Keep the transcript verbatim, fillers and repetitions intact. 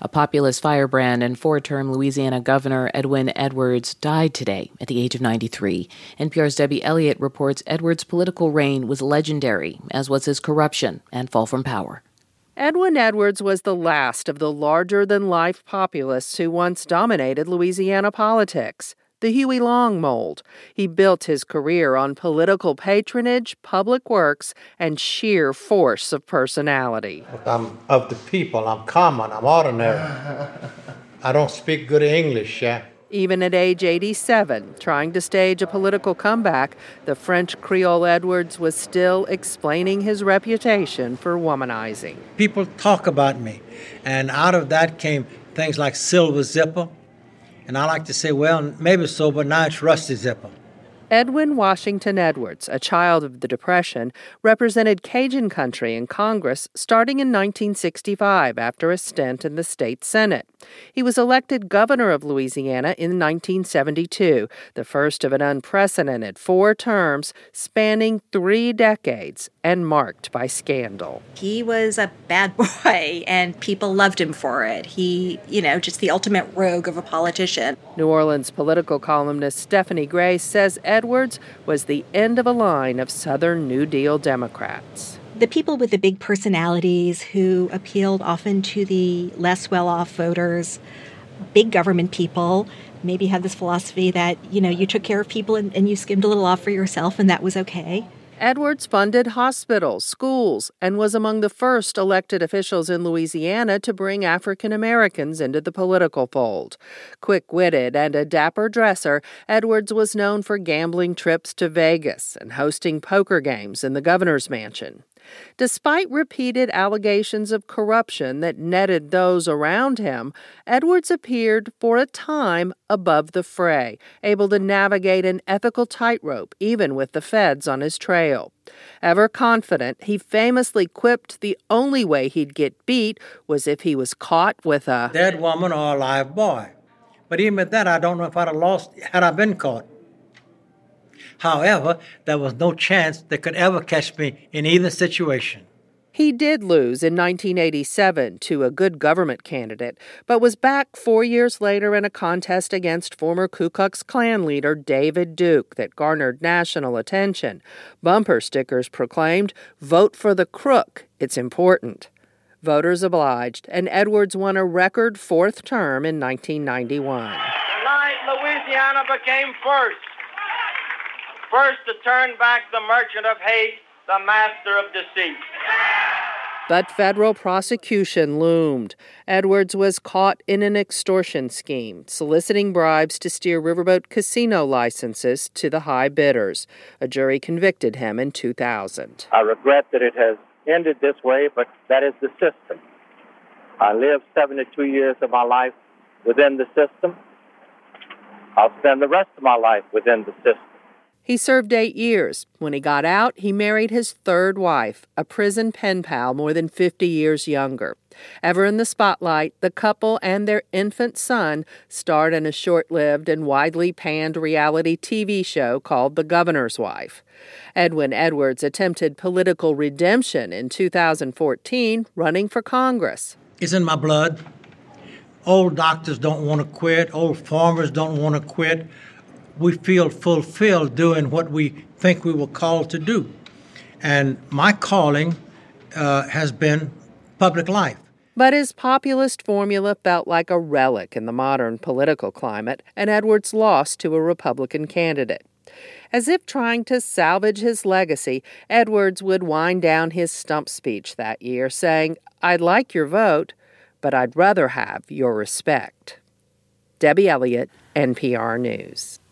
A populist firebrand and four-term Louisiana Governor Edwin Edwards died today at the age of ninety-three. N P R's Debbie Elliott reports Edwards' political reign was legendary, as was his corruption and fall from power. Edwin Edwards was the last of the larger-than-life populists who once dominated Louisiana politics. The Huey Long mold. He built his career on political patronage, public works, and sheer force of personality. I'm of the people. I'm common. I'm ordinary. I don't speak good English, yeah. Even at age eighty-seven, trying to stage a political comeback, the French Creole Edwards was still explaining his reputation for womanizing. People talk about me, and out of that came things like Silver Zipper. And I like to say, well, maybe so, but now it's Rusty Zipper. Edwin Washington Edwards, a child of the Depression, represented Cajun country in Congress starting in nineteen sixty-five after a stint in the state Senate. He was elected governor of Louisiana in nineteen seventy-two, the first of an unprecedented four terms spanning three decades and marked by scandal. He was a bad boy, and people loved him for it. He, you know, just the ultimate rogue of a politician. New Orleans political columnist Stephanie Gray says Edwards was the end of a line of Southern New Deal Democrats. The people with the big personalities who appealed often to the less well-off voters, big government people, maybe had this philosophy that, you know, you took care of people and, and you skimmed a little off for yourself, and that was okay. Edwards funded hospitals, schools, and was among the first elected officials in Louisiana to bring African Americans into the political fold. Quick-witted and a dapper dresser, Edwards was known for gambling trips to Vegas and hosting poker games in the governor's mansion. Despite repeated allegations of corruption that netted those around him, Edwards appeared for a time above the fray, able to navigate an ethical tightrope even with the feds on his trail. Ever confident, he famously quipped the only way he'd get beat was if he was caught with a dead woman or a live boy. But even at that, I don't know if I'd have lost had I been caught. However, there was no chance they could ever catch me in either situation. He did lose in nineteen eighty-seven to a good government candidate, but was back four years later in a contest against former Ku Klux Klan leader David Duke that garnered national attention. Bumper stickers proclaimed, "Vote for the crook, it's important." Voters obliged, and Edwards won a record fourth term in nineteen ninety-one. Tonight, Louisiana became first. First to turn back the merchant of hate, the master of deceit. But federal prosecution loomed. Edwards was caught in an extortion scheme, soliciting bribes to steer riverboat casino licenses to the high bidders. A jury convicted him in two thousand. I regret that it has ended this way, but that is the system. I lived seventy-two years of my life within the system. I'll spend the rest of my life within the system. He served eight years. When he got out, he married his third wife, a prison pen pal more than fifty years younger. Ever in the spotlight, the couple and their infant son starred in a short-lived and widely panned reality T V show called The Governor's Wife. Edwin Edwards attempted political redemption in two thousand fourteen, running for Congress. It's in my blood. Old doctors don't want to quit. Old farmers don't want to quit. We feel fulfilled doing what we think we were called to do. And my calling uh, has been public life. But his populist formula felt like a relic in the modern political climate, and Edwards lost to a Republican candidate. As if trying to salvage his legacy, Edwards would wind down his stump speech that year, saying, "I'd like your vote, but I'd rather have your respect." Debbie Elliott, N P R News.